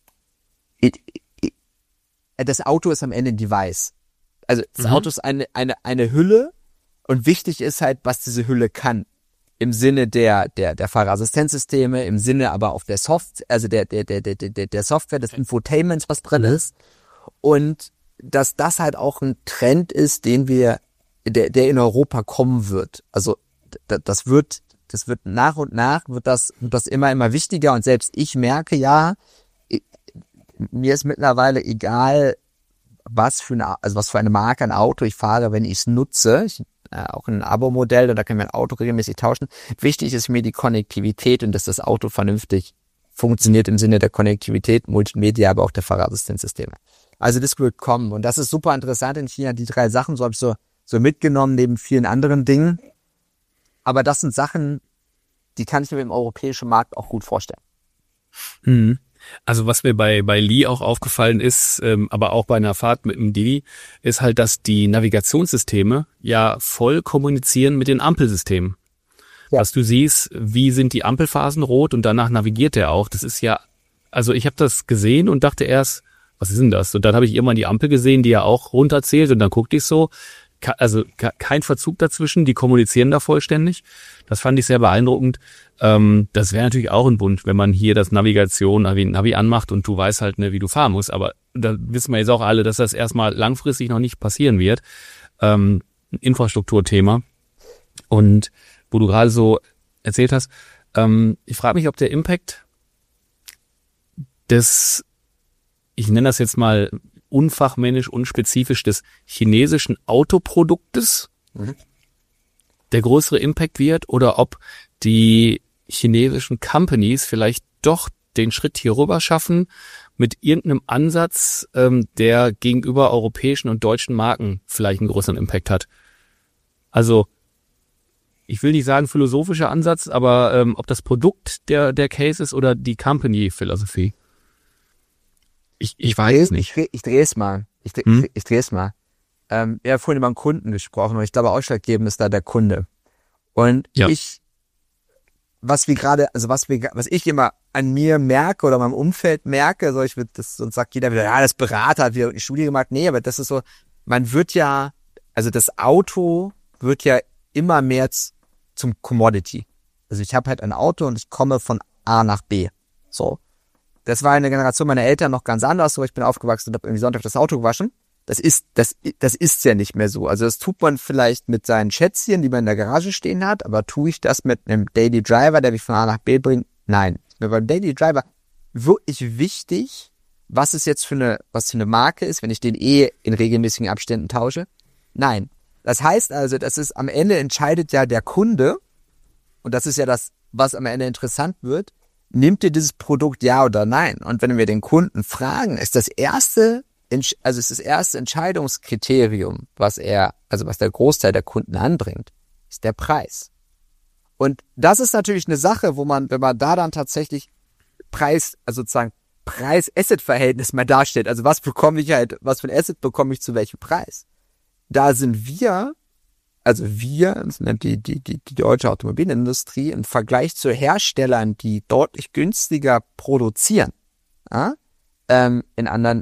Speaker 2: das Auto ist am Ende ein Device. Also das Auto ist eine Hülle und wichtig ist halt, was diese Hülle kann. Im Sinne der Fahrerassistenzsysteme, im Sinne aber auch der Software, also der Software, des Infotainments, was drin ist. Und dass das halt auch ein Trend ist, der in Europa kommen wird. Also das wird Das wird nach und nach, wird das immer wichtiger und selbst ich merke mir ist mittlerweile egal, was für eine Marke ein Auto ich fahre, wenn ich es nutze. Auch ein Abo-Modell, und da kann man ein Auto regelmäßig tauschen. Wichtig ist mir die Konnektivität und dass das Auto vernünftig funktioniert im Sinne der Konnektivität, Multimedia, aber auch der Fahrerassistenzsysteme. Also das wird kommen und das ist super interessant in China, die 3 Sachen, so habe ich so mitgenommen neben vielen anderen Dingen. Aber das sind Sachen, die kann ich mir im europäischen Markt auch gut vorstellen.
Speaker 3: Mhm. Also was mir bei Li auch aufgefallen ist, aber auch bei einer Fahrt mit dem Didi, ist halt, dass die Navigationssysteme ja voll kommunizieren mit den Ampelsystemen. Ja. Dass du siehst, wie sind die Ampelphasen rot und danach navigiert der auch. Das ist ja, also ich habe das gesehen und dachte erst, was ist denn das? Und dann habe ich irgendwann die Ampel gesehen, die ja auch runterzählt und dann guckte ich so, also kein Verzug dazwischen, die kommunizieren da vollständig. Das fand ich sehr beeindruckend. Das wäre natürlich auch ein Wunsch, wenn man hier das Navi anmacht und du weißt halt, ne, wie du fahren musst. Aber da wissen wir jetzt auch alle, dass das erstmal langfristig noch nicht passieren wird. Ein Infrastrukturthema. Und wo du gerade so erzählt hast, ich frage mich, ob der Impact des, ich nenne das jetzt mal unfachmännisch, unspezifisch, des chinesischen Autoproduktes der größere Impact wird oder ob die chinesischen Companies vielleicht doch den Schritt hier rüber schaffen mit irgendeinem Ansatz, der gegenüber europäischen und deutschen Marken vielleicht einen größeren Impact hat. Also ich will nicht sagen philosophischer Ansatz, aber ob das Produkt der Case ist oder die Company-Philosophie. Ich weiß nicht.
Speaker 2: Ich drehe es mal. Ich drehe es mal. Wir haben vorhin über einen Kunden gesprochen und ich glaube, ausschlaggebend ist da der Kunde. Und
Speaker 3: ja.
Speaker 2: Was ich immer an mir merke oder meinem Umfeld merke, sonst sagt jeder wieder, ja, das Berater hat wieder eine Studie gemacht. Nee, aber das ist so, das Auto wird ja immer mehr zum Commodity. Also ich habe halt ein Auto und ich komme von A nach B. So. Das war eine Generation meiner Eltern noch ganz anders, so ich bin aufgewachsen und habe irgendwie Sonntag das Auto gewaschen. Das ist ja nicht mehr so. Also das tut man vielleicht mit seinen Schätzchen, die man in der Garage stehen hat, aber tue ich das mit einem Daily Driver, der mich von A nach B bringt? Nein. Mir beim Daily Driver wirklich wichtig, was für eine Marke ist, wenn ich den in regelmäßigen Abständen tausche? Nein. Das heißt also, am Ende entscheidet ja der Kunde, und das ist ja das, was am Ende interessant wird, nimmt dir dieses Produkt ja oder nein? Und wenn wir den Kunden fragen, ist das erste Entscheidungskriterium, was der Großteil der Kunden anbringt, ist der Preis. Und das ist natürlich eine Sache, wo man, wenn man da dann tatsächlich Preis-Asset-Verhältnis mal darstellt, also was für ein Asset bekomme ich zu welchem Preis? Da sind das nennt die deutsche Automobilindustrie im Vergleich zu Herstellern, die deutlich günstiger produzieren, in anderen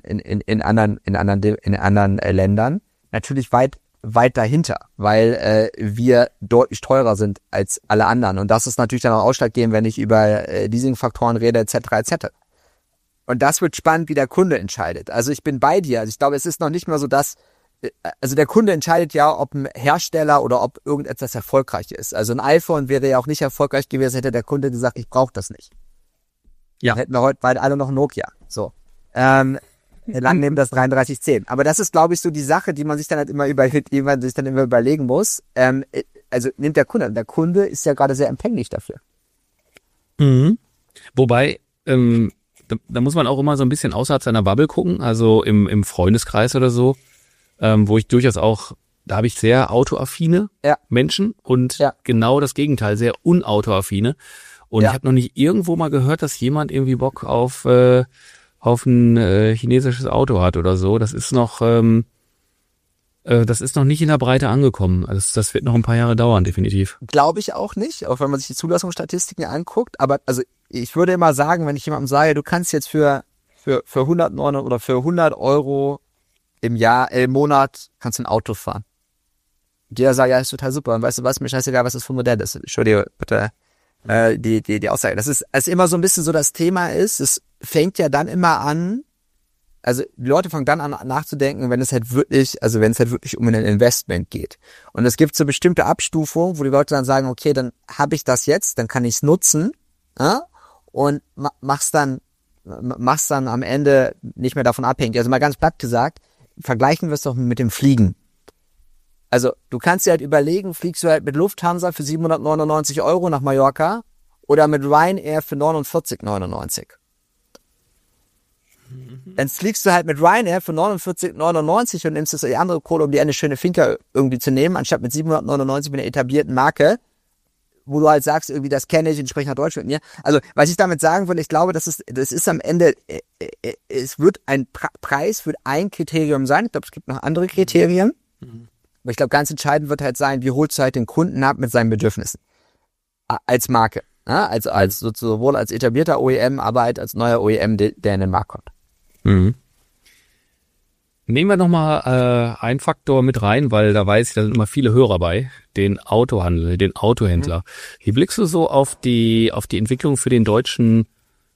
Speaker 2: Ländern natürlich weit dahinter, weil wir deutlich teurer sind als alle anderen. Und das ist natürlich dann auch ausschlaggebend, wenn ich über Leasingfaktoren rede, etc. etc. Und das wird spannend, wie der Kunde entscheidet. Also ich bin bei dir. Also ich glaube, es ist noch nicht mehr so, also der Kunde entscheidet ja, ob ein Hersteller oder ob irgendetwas erfolgreich ist. Also ein iPhone wäre ja auch nicht erfolgreich gewesen, hätte der Kunde gesagt, ich brauche das nicht. Ja. Dann hätten wir heute beide alle noch Nokia. So. Lang neben das 3310. Aber das ist, glaube ich, so die Sache, die man sich dann halt immer überlegen muss. Also nimmt der Kunde. Der Kunde ist ja gerade sehr empfänglich dafür.
Speaker 3: Mhm. Wobei, da muss man auch immer so ein bisschen außerhalb seiner Bubble gucken, also im Freundeskreis oder so, wo ich durchaus auch, da habe ich sehr autoaffine Menschen und genau das Gegenteil, sehr unautoaffine. Und ich habe noch nicht irgendwo mal gehört, dass jemand irgendwie Bock auf ein chinesisches Auto hat oder so. Das ist noch nicht in der Breite angekommen. Also das wird noch ein paar Jahre dauern, definitiv.
Speaker 2: Glaube ich auch nicht, auch wenn man sich die Zulassungsstatistiken anguckt. Aber also ich würde immer sagen, wenn ich jemandem sage, du kannst jetzt für 109 oder für 100 Euro im Monat kannst du ein Auto fahren. Und der sagt, ja, ist total super. Und weißt du was, mir scheißegal, was das für ein Modell ist. Entschuldige, bitte, die Aussage. Das ist, als immer so ein bisschen so das Thema ist, es fängt ja dann immer an, Also die Leute fangen dann an nachzudenken, wenn es halt wirklich um ein Investment geht. Und es gibt so bestimmte Abstufungen, wo die Leute dann sagen, okay, dann habe ich das jetzt, dann kann ich es nutzen, ja? Und mach's dann am Ende nicht mehr davon abhängig. Also mal ganz platt gesagt, vergleichen wir es doch mit dem Fliegen. Also du kannst dir halt überlegen, fliegst du halt mit Lufthansa für 799 € nach Mallorca oder mit Ryanair für 49,99 €. Dann fliegst du halt mit Ryanair für 49,99 € und nimmst das die andere Kohle, um dir eine schöne Finca irgendwie zu nehmen, anstatt mit 799 mit einer etablierten Marke, wo du halt sagst, irgendwie das kenne ich und spreche nach Deutsch mit mir. Also was ich damit sagen will, ich glaube, das ist am Ende, es wird ein Preis wird ein Kriterium sein. Ich glaube, es gibt noch andere Kriterien. Aber ich glaube, ganz entscheidend wird halt sein, wie holst du halt den Kunden ab mit seinen Bedürfnissen. Als Marke. Ja? Als sowohl als etablierter OEM, aber halt als neuer OEM, der in den Markt kommt.
Speaker 3: Mhm. Nehmen wir nochmal einen Faktor mit rein, weil da weiß ich, da sind immer viele Hörer bei, den Autohandel, den Autohändler. Wie blickst du so auf die Entwicklung für den deutschen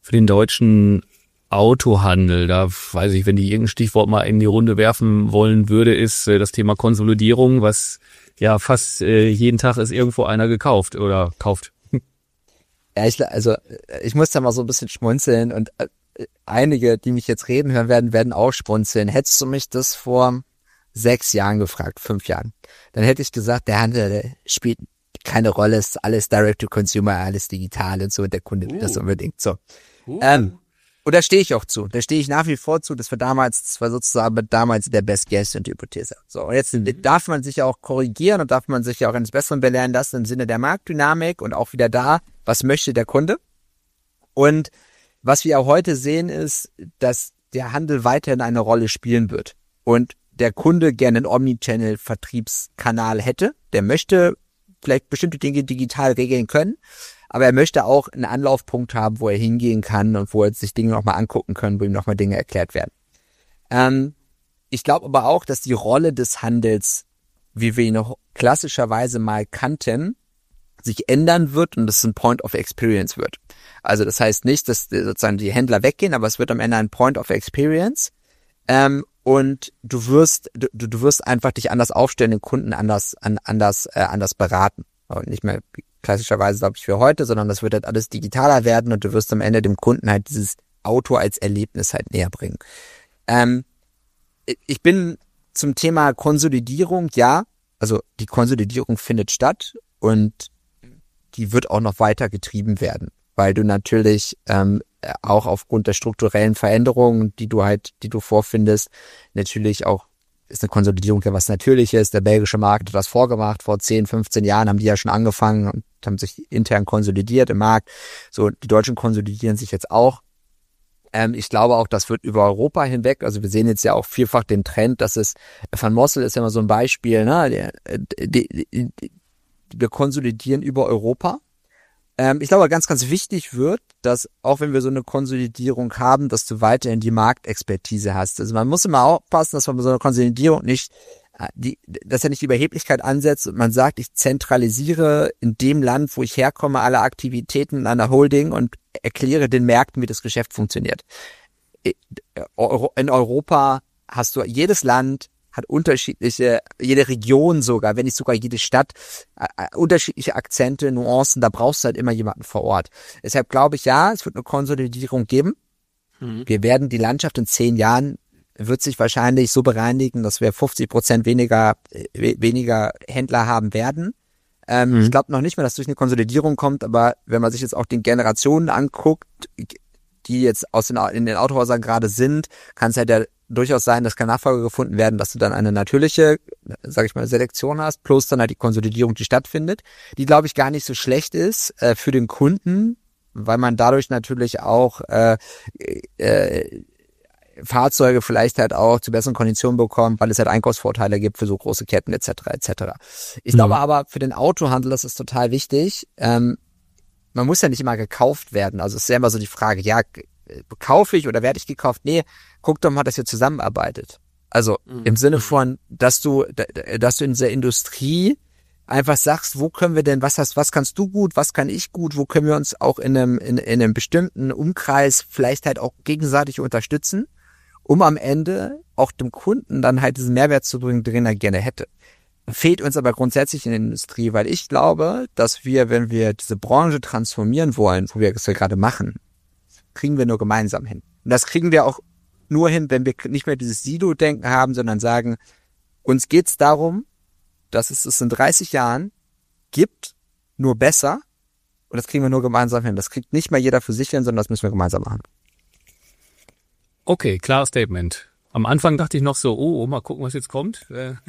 Speaker 3: Autohandel? Da weiß ich, wenn die irgendein Stichwort mal in die Runde werfen wollen würde, ist das Thema Konsolidierung, was ja fast jeden Tag ist irgendwo einer gekauft oder kauft.
Speaker 2: Ja, ich muss da mal so ein bisschen schmunzeln und einige, die mich jetzt reden hören werden auch schmunzeln. Hättest du mich das vor 6 Jahren gefragt, 5 Jahren, dann hätte ich gesagt, der Handel der spielt keine Rolle, ist alles Direct-to-Consumer, alles digital und so, und der Kunde will das unbedingt so. Und da stehe ich auch zu. Da stehe ich nach wie vor zu. Das war sozusagen damals der Best Guess und die Hypothese. So, und jetzt darf man sich ja auch korrigieren und darf man sich ja auch eines Besseren belehren lassen im Sinne der Marktdynamik und auch wieder da, was möchte der Kunde? Und was wir auch heute sehen ist, dass der Handel weiterhin eine Rolle spielen wird und der Kunde gerne einen Omnichannel-Vertriebskanal hätte. Der möchte vielleicht bestimmte Dinge digital regeln können, aber er möchte auch einen Anlaufpunkt haben, wo er hingehen kann und wo er sich Dinge nochmal angucken kann, wo ihm nochmal Dinge erklärt werden. Ich glaube aber auch, dass die Rolle des Handels, wie wir ihn noch klassischerweise mal kannten, sich ändern wird und es ein Point of Experience wird. Also das heißt nicht, dass sozusagen die Händler weggehen, aber es wird am Ende ein Point of Experience und du wirst einfach dich anders aufstellen, den Kunden anders beraten. Und nicht mehr klassischerweise, glaube ich, für heute, sondern das wird halt alles digitaler werden und du wirst am Ende dem Kunden halt dieses Auto als Erlebnis halt näher bringen. Ich bin zum Thema Konsolidierung, ja, also die Konsolidierung findet statt und die wird auch noch weiter getrieben werden, weil du natürlich auch aufgrund der strukturellen Veränderungen, die du vorfindest, natürlich auch ist eine Konsolidierung ja was Natürliches. Der belgische Markt hat das vorgemacht. Vor 10, 15 Jahren haben die ja schon angefangen und haben sich intern konsolidiert im Markt. So, die Deutschen konsolidieren sich jetzt auch. Ich glaube auch, das wird über Europa hinweg. Also wir sehen jetzt ja auch vielfach den Trend, dass Van Mossel ist ja immer so ein Beispiel, ne? Wir konsolidieren über Europa. Ich glaube, ganz, ganz wichtig wird, dass auch wenn wir so eine Konsolidierung haben, dass du weiterhin die Marktexpertise hast. Also man muss immer aufpassen, dass man bei so einer Konsolidierung dass er nicht die Überheblichkeit ansetzt und man sagt, ich zentralisiere in dem Land, wo ich herkomme, alle Aktivitäten in einer Holding und erkläre den Märkten, wie das Geschäft funktioniert. In Europa hast du jedes Land hat jede Region sogar, wenn nicht sogar jede Stadt, unterschiedliche Akzente, Nuancen, da brauchst du halt immer jemanden vor Ort. Deshalb glaube ich, ja, es wird eine Konsolidierung geben. Wir werden die Landschaft in 10 Jahren wird sich wahrscheinlich so bereinigen, dass wir 50% weniger Händler haben werden. Ich glaube noch nicht mehr, dass durch eine Konsolidierung kommt, aber wenn man sich jetzt auch den Generationen anguckt, die jetzt in den Autohäusern gerade sind, kann es halt ja durchaus sein, dass keine Nachfolger gefunden werden, dass du dann eine natürliche, sage ich mal, Selektion hast, plus dann halt die Konsolidierung, die stattfindet, die, glaube ich, gar nicht so schlecht ist für den Kunden, weil man dadurch natürlich auch Fahrzeuge vielleicht halt auch zu besseren Konditionen bekommt, weil es halt Einkaufsvorteile gibt für so große Ketten etc. etc. Ich glaube aber, für den Autohandel ist es total wichtig, man muss ja nicht immer gekauft werden. Also es ist ja immer so die Frage, ja, kaufe ich oder werde ich gekauft? Nee, guck doch mal, dass ihr zusammenarbeitet. Also im Sinne von, dass du in dieser Industrie einfach sagst, wo können wir denn, was kannst du gut, was kann ich gut, wo können wir uns auch in einem bestimmten Umkreis vielleicht halt auch gegenseitig unterstützen um am Ende auch dem Kunden dann halt diesen Mehrwert zu bringen, den er gerne hätte. Fehlt uns aber grundsätzlich in der Industrie, weil ich glaube, dass wir, wenn wir diese Branche transformieren wollen, wo wir das ja gerade machen, kriegen wir nur gemeinsam hin. Und das kriegen wir auch nur hin, wenn wir nicht mehr dieses Silo-Denken haben, sondern sagen, uns geht's darum, dass es in 30 Jahren gibt, nur besser. Und das kriegen wir nur gemeinsam hin. Das kriegt nicht mehr jeder für sich hin, sondern das müssen wir gemeinsam machen.
Speaker 3: Okay, klares Statement. Am Anfang dachte ich noch so, oh, mal gucken, was jetzt kommt.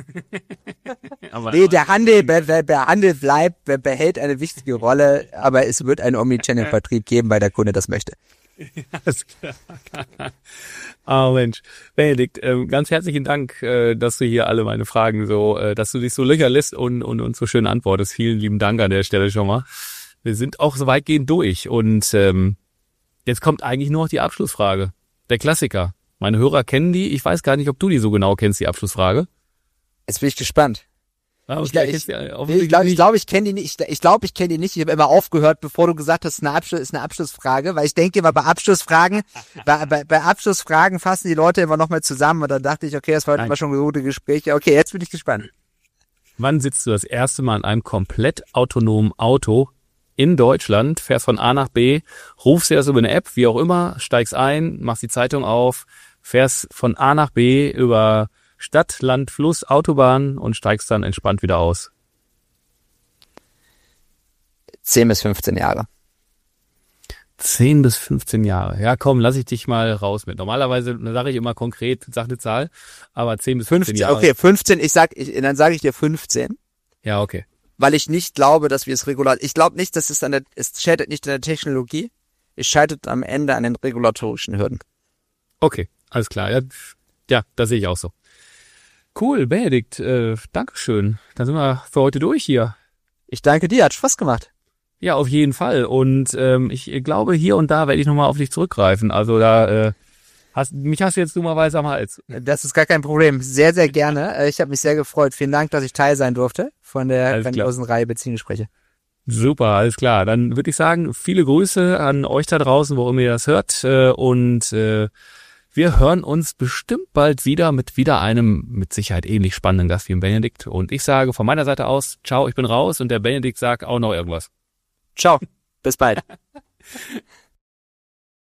Speaker 2: Nee, der Handel bleibt, behält eine wichtige Rolle, aber es wird einen Omnichannel-Vertrieb geben, weil der Kunde das möchte.
Speaker 3: Alles klar. Oh Mensch, Benedikt, ganz herzlichen Dank, dass du hier alle meine Fragen dass du dich so Löcher lässt und uns so schön antwortest. Vielen lieben Dank an der Stelle schon mal. Wir sind auch so weitgehend durch und jetzt kommt eigentlich nur noch die Abschlussfrage. Der Klassiker. Meine Hörer kennen die. Ich weiß gar nicht, ob du die so genau kennst, die Abschlussfrage.
Speaker 2: Jetzt bin ich gespannt.
Speaker 3: Aber
Speaker 2: Ich glaube, ich kenne die nicht. Ich glaube, ich kenne die nicht. Ich habe immer aufgehört, bevor du gesagt hast, ist eine Abschlussfrage, weil ich denke immer bei Abschlussfragen fassen die Leute immer noch mal zusammen und dann dachte ich, okay, das war heute immer schon gute Gespräche. Okay, jetzt bin ich gespannt.
Speaker 3: Wann sitzt du das erste Mal in einem komplett autonomen Auto in Deutschland, fährst von A nach B, rufst dir das über eine App, wie auch immer, steigst ein, machst die Zeitung auf, fährst von A nach B über Stadt, Land, Fluss, Autobahn und steigst dann entspannt wieder aus?
Speaker 2: 10 bis 15 Jahre.
Speaker 3: 10 bis 15 Jahre. Ja, komm, lass ich dich mal raus mit. Normalerweise sage ich immer konkret, sag eine Zahl, aber 10 bis 15 Jahre.
Speaker 2: Okay, 15, dann sage ich dir 15.
Speaker 3: Ja, okay.
Speaker 2: Weil ich nicht glaube, dass wir es ich glaube nicht, dass es scheitert nicht an der Technologie, es scheitert am Ende an den regulatorischen Hürden.
Speaker 3: Okay, alles klar. Ja, das sehe ich auch so. Cool, Benedikt, Dankeschön. Dann sind wir für heute durch hier.
Speaker 2: Ich danke dir, hat Spaß gemacht.
Speaker 3: Ja, auf jeden Fall. Und ich glaube, hier und da werde ich nochmal auf dich zurückgreifen. Also da mich hast du jetzt dummerweise am Hals.
Speaker 2: Das ist gar kein Problem. Sehr, sehr gerne. Ich habe mich sehr gefreut. Vielen Dank, dass ich Teil sein durfte von der grandiosen Reihe Beziehungsgespräche.
Speaker 3: Super, alles klar. Dann würde ich sagen, viele Grüße an euch da draußen, wo immer ihr das hört. Und wir hören uns bestimmt bald wieder mit einem mit Sicherheit ähnlich spannenden Gast wie dem Benedikt. Und ich sage von meiner Seite aus, ciao, ich bin raus. Und der Benedikt sagt auch noch irgendwas.
Speaker 2: Ciao, bis bald.